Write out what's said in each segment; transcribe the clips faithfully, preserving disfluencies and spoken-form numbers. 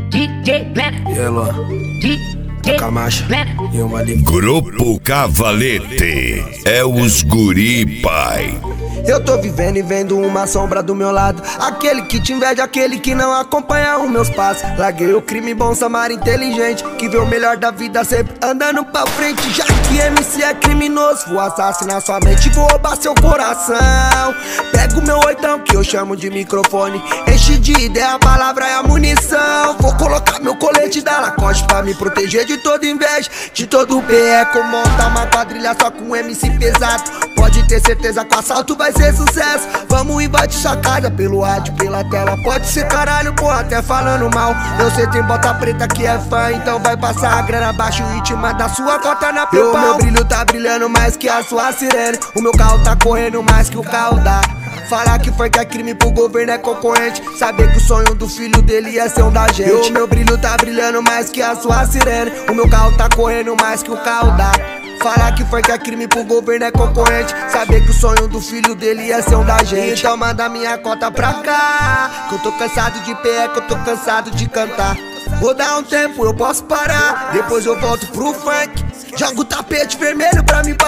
D J Pena, Yellow, D J Camacha Pena. e uma ali. Grupo Cavalete é os guri, pai. Eu tô vivendo e vendo uma sombra do meu lado. Aquele que te inveja, aquele que não acompanha os meus passos. Larguei o crime, bom samar inteligente, que vê o melhor da vida sempre andando pra frente. Já que M C é criminoso, vou assassinar sua mente, vou roubar seu coração. Pego meu oitão, que eu chamo de microfone, enche de ideia, a palavra é a munição. Vou colocar meu colete da Lacoste pra me proteger de toda inveja, de todo beco. Montar uma quadrilha só com M C pesado, pode ter certeza que o assalto vai ser sucesso. Vamos invadir sua casa pelo rádio, pela tela. Pode ser caralho, porra, até falando mal. Eu sei tem bota preta que é fã, então vai passar a grana abaixo e te manda sua cota na PayPal. O meu brilho tá brilhando mais que a sua sirene, o meu carro tá correndo mais que o carro da. Falar que foi que é crime pro governo é concorrente, saber que o sonho do filho dele é ser um da gente. O meu brilho tá brilhando mais que a sua sirene, o meu carro tá correndo mais que o carro da. Falar que foi que é crime pro governo é concorrente, saber que o sonho do filho dele é ser um da gente. Então manda minha cota pra cá, que eu tô cansado de pé, que eu tô cansado de cantar. Vou dar um tempo, eu posso parar, depois eu volto pro funk. Jogo o tapete vermelho pra me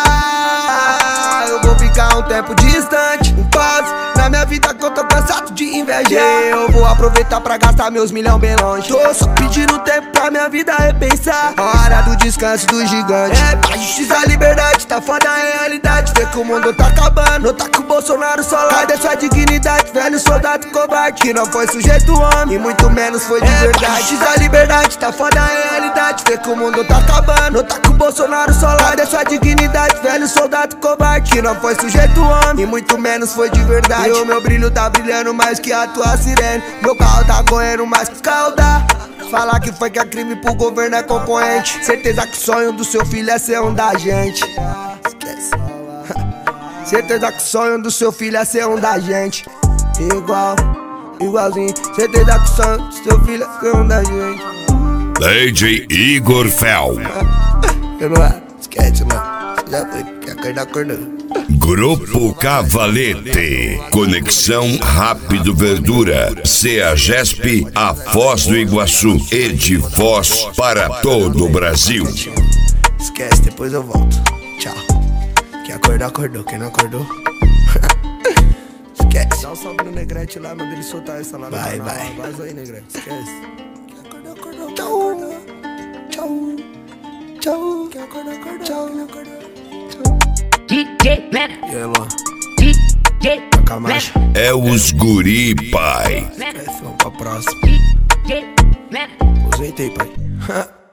passar. Eu vou ficar um tempo distante, um pause na minha vida que eu tô cansado de invejar. Eu vou aproveitar pra gastar meus milhão bem longe. Tô só pedindo tempo pra minha vida repensar. Hora do descanso do gigante. É, a justiça, a liberdade, tá foda a realidade. Vê que o mundo tá acabando, tá com o Bolsonaro só lá. Cadê sua dignidade, velho soldado covarde, que não foi sujeito homem e muito menos foi de verdade. A justiça, a liberdade, tá foda a realidade. Vê que o mundo tá acabando, tá com o Bolsonaro só lá. Cadê sua dignidade, velho soldado covarde, que não foi sujeito homem e muito menos foi de verdade. E o meu brilho tá brilhando mais que a tua sirene, meu carro tá correndo mais que o carro da. Falar que foi que é crime pro governo é concorrente, certeza que o sonho do seu filho é ser um da gente. Esquece. Certeza que o sonho do seu filho é ser um da gente. Igual, igualzinho. Certeza que o sonho do seu filho é ser um da gente. D J Igor Fel. Eu não é, esquece, mano. Já foi, quer acordar, acordou. Grupo Cavalete, Conexão Rápido Verdura, CEAGESP, a Foz do Iguaçu, Edivoz para todo o Brasil. Esquece, depois eu volto. Tchau. Quem acordou, acordou. Quem não acordou, esquece. Dá um salve no Negrete lá, manda ele soltar essa lá. Vai, vai. Vai aí, Negrete, esquece. Quem acordou, acordou. Tchau. Tchau. Tchau. Quem acordou, acordou. Tchau. Quem acordou. D J Pena, Yellow, D J Camacha. É os guri, pai. Pena, Vamos pra próxima. D J Pena. Aposentei, pai.